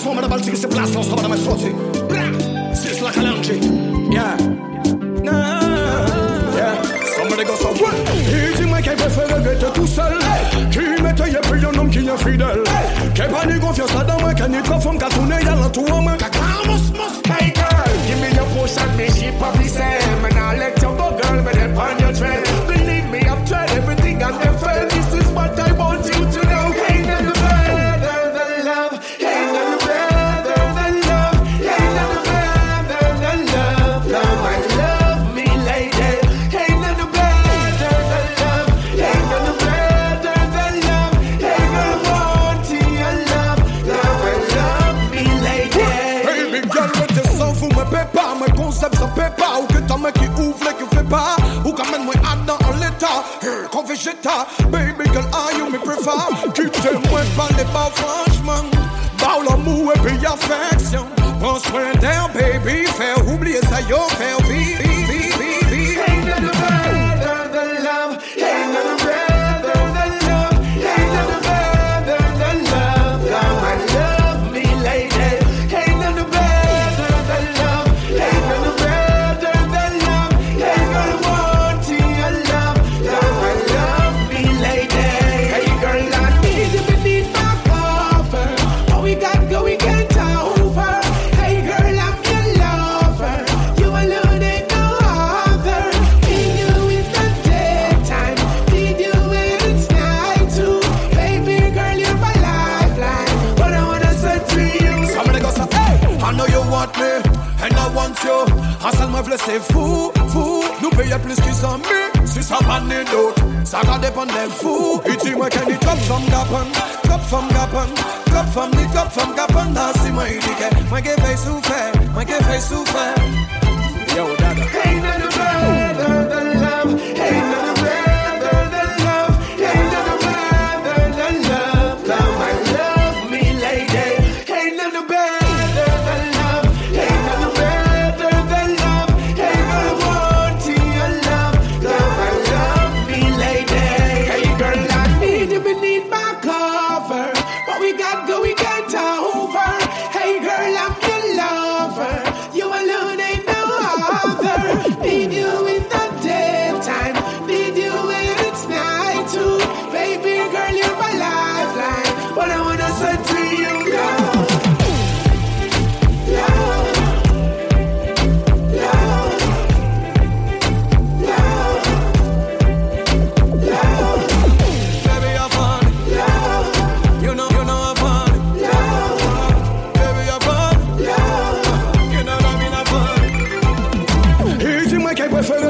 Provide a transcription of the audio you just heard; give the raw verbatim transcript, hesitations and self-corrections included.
Transformă de balții se plasă, o să vadă mai soții. Sis la calanci. Yeah. Yeah. Somebody go so what? Il dit moi qu'il préfère être tout seul. Qui mette y'a plus un homme qui est fidèle. Qui pas ni confiance là-dedans moi, qui n'y trop femme qu'à tourner y'a l'entour moi. Cacamos, mos. Hey girl, give me your push and me keep up the same. And I'll let you go girl, but then on your trail. Believe me, I've tried everything and they failed. This is what I want you to know. Ain't nothing better than love. Ain't nothing better than love. Ain't nothing better than love. Love, I love me lady. Ain't nothing better than love. Ain't nothing better than love. Ain't nothing want your love. Love, I love me lady. Baby girl, mais tes sons vous me paient pas. Mes concepts ça paie pas. Ou que ta main qui ouvre et qui fait pas. Ou quand même moi adore en l'état. Qu'on végéta. Baby girl, are you me prefer? Quittez-moi pas les pas franchement. Bao l'amour et puis affection. Prends soin d'un baby. Faire oublier ça yo. Faire vivre, vivre, vivre. Ain't nothing better than love. Ain't nothing better than love. Ain't nothing better than love. Love, I love me lady. Ain't nothing better than love. Ain't nothing better than love. Ain't gonna want your love. Love, I love me lady. Hey girl, I need you beneath my cover. All we got go, we can't over. Hey girl, I'm your lover. You alone ain't no other. Need you in the daytime. Need you when it's night too. Baby girl, you're my lifeline. What I wanna say to you. Somebody go say, hey, I know you want me, and I want you. Ensemble, moi, v'le c'est fou, fou. Nous payons plus qu'ils sont mis, si ça pas ni d'autres. Ça va dépendre des fous. Et dis-moi qu'il y a top femme gapan, top femme gapan, top femme ni top femme gapan. Là, si moi, il dit que moi, qui fait souffrir, moi, qui fait souffrir. Yo, dada. Ain't nothing better than love. Ain't nothing better than love. Ain't nothing better than love. Love, I love me lady. Ain't nothing better than love. Ain't nothing better than love. Ain't gonna want your love. Love, I love me lady. Hey girl, I need you beneath my cover. What we got go, we can't over. Hey girl, I'm your lover. You alone ain't no other. Need you in the daytime. Need you when it's night too. Baby girl, you're my lifeline. What I wanna say to you, love. Love. Love. Love. Love. Baby, you're funny. Love. You know, you know I'm funny. Love. Baby, you're funny. Love. You know that me not funny. Il dit moi qu'il préfère